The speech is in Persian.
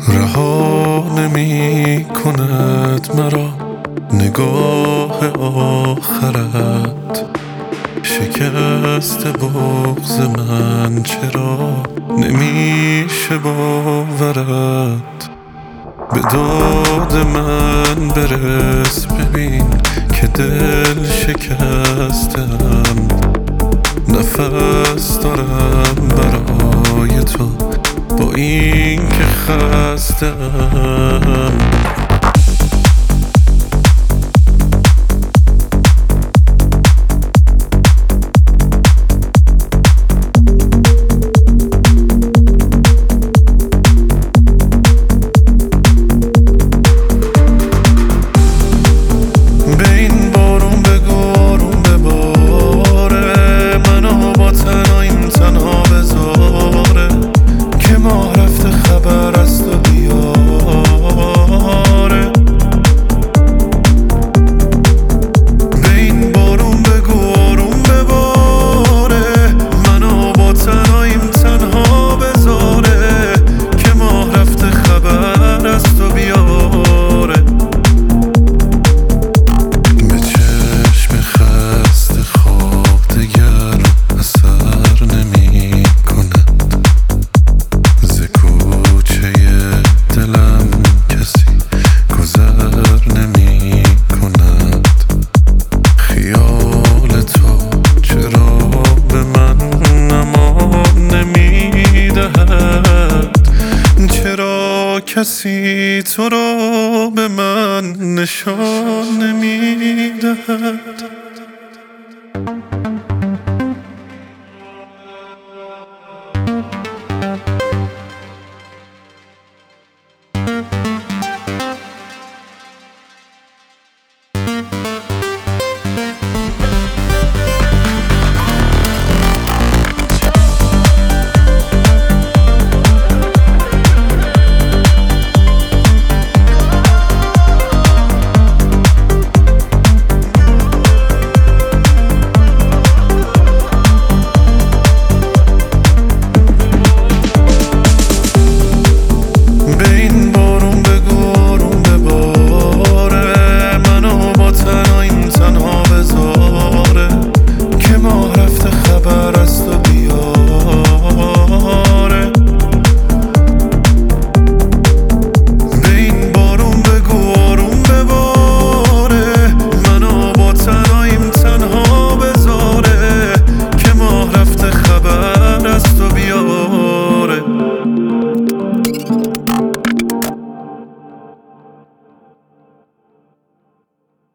رها نمی کند مرا نگاه آخرت. شکست بغض من چرا نمیشه باورت. به داد من برس ببین که دل شکستم. نفس دارم برای تو با این که خستم. کسی تو را به من نشان نمیدهد.